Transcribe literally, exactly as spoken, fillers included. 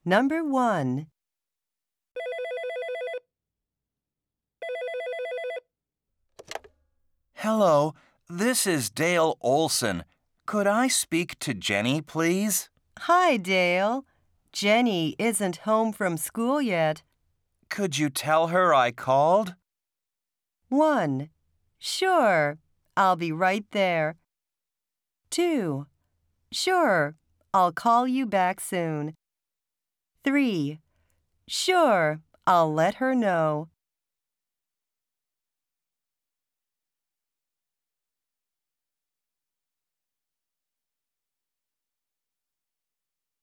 Number one. Hello, this is Dale Olson. Could I speak to Jenny, please? Hi, Dale. Jenny isn't home from school yet. Could you tell her I called? One. Sure, I'll be right there. Two. Sure, I'll call you back soon. Three. Sure, I'll let her know.